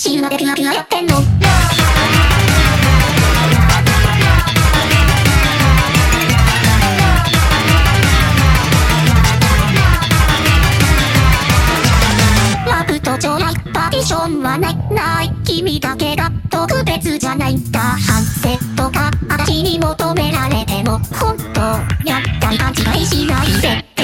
死ぬまでピュアピュアやってんの。ラブと将来パーティションはない君だけが特別じゃないんだ。反省とか私に求められても本当やったり勘違いしないで。